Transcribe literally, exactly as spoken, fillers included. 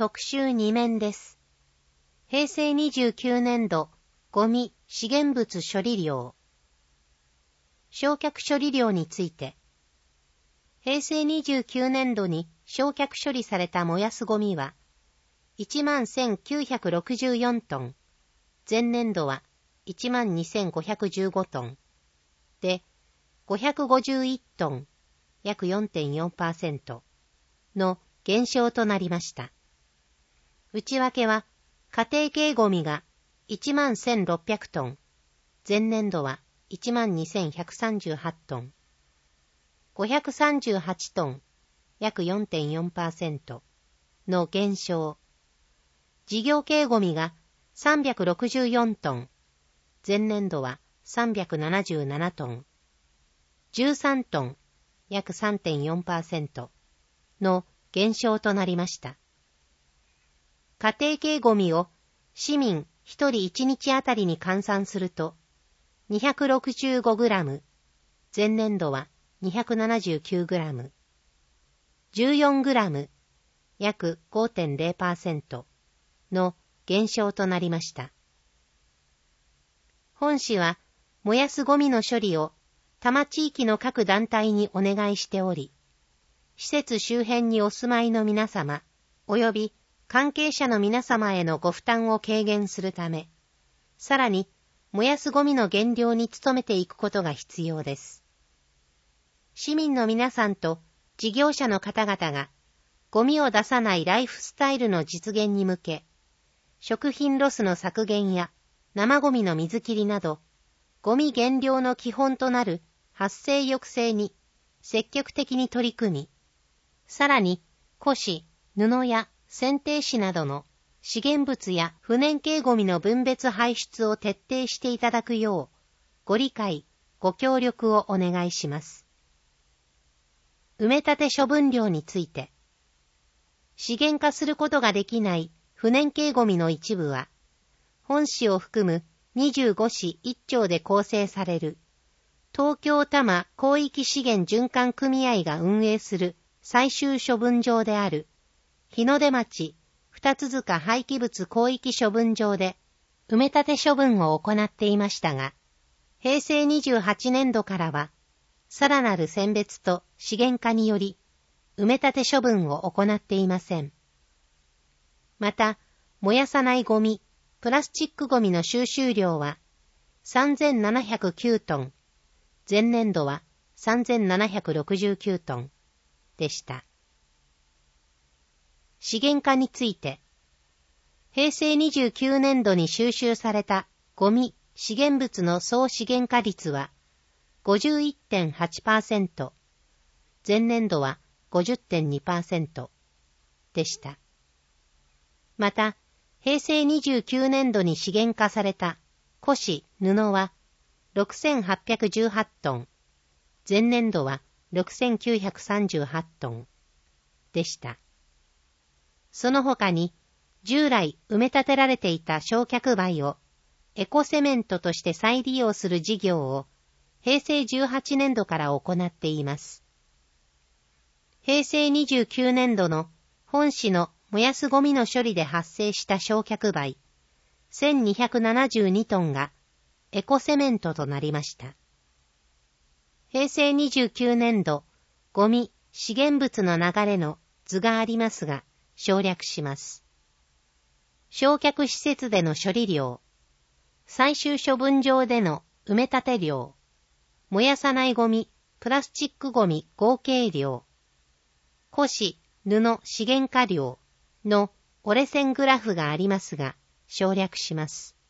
特集に面です。へいせいにじゅうきゅうねんど、ゴミ、資源物処理量。焼却処理量について。へいせいにじゅうきゅうねんどに焼却処理された燃やすゴミは、いちまんせんきゅうひゃくろくじゅうよんトン。前年度はいちまんにせんごひゃくじゅうごトン。で、ごひゃくごじゅういちトン、約 よんてんよんパーセント の減少となりました。内訳は、家庭系ゴミがいちまんせんろっぴゃくトン。前年度はいちまんにせんひゃくさんじゅうはちトン。ごひゃくさんじゅうはちトン、約 よんてんよんパーセント の減少。事業系ゴミがさんびゃくろくじゅうよんトン。前年度はさんびゃくななじゅうななトン。じゅうさんトン、約 さんてんよんパーセント の減少となりました。家庭系ゴミを市民ひとりいちにちあたりに換算すると にひゃくろくじゅうごグラム、前年度は にひゃくななじゅうきゅうグラム、じゅうよんグラム、約 ごてんゼロパーセント の減少となりました。本市は燃やすゴミの処理を多摩地域の各団体にお願いしており、施設周辺にお住まいの皆様、及び関係者の皆様へのご負担を軽減するため、さらに燃やすゴミの減量に努めていくことが必要です。市民の皆さんと事業者の方々が、ゴミを出さないライフスタイルの実現に向け、食品ロスの削減や生ゴミの水切りなど、ゴミ減量の基本となる発生抑制に積極的に取り組み、さらに古紙、布や剪定紙などの資源物や不燃系ゴミの分別排出を徹底していただくよう、ご理解、ご協力をお願いします。埋め立て処分量について、資源化することができない不燃系ゴミの一部は、本市を含むにじゅうごしいっちょうで構成される東京多摩広域資源循環組合が運営する最終処分場である日の出町二塚廃棄物広域処分場で埋め立て処分を行っていましたが、へいせいにじゅうはちねんどからはさらなる選別と資源化により埋め立て処分を行っていません。また、燃やさないゴミ、プラスチックゴミの収集量はさんぜんななひゃくきゅうトン、前年度はさんぜんななひゃくろくじゅうきゅうトンでした。資源化について、へいせいにじゅうきゅうねんどに収集されたゴミ、資源物の総資源化率は ごじゅういってんはちパーセント、前年度は ごじゅってんにパーセント でした。また、へいせいにじゅうきゅうねんどに資源化された古紙、布はろくせんはっぴゃくじゅうはちトン、前年度はろくせんきゅうひゃくさんじゅうはちトンでした。その他に、従来埋め立てられていた焼却灰をエコセメントとして再利用する事業をへいせいじゅうはちねんどから行っています。へいせいにじゅうきゅうねんどの本市の燃やすゴミの処理で発生した焼却灰せんにひゃくななじゅうにトンがエコセメントとなりました。へいせいにじゅうきゅうねんどゴミ資源物の流れの図がありますが省略します。焼却施設での処理量、最終処分場での埋め立て量、燃やさないゴミ、プラスチックゴミ合計量、古紙、布資源化量の折れ線グラフがありますが省略します。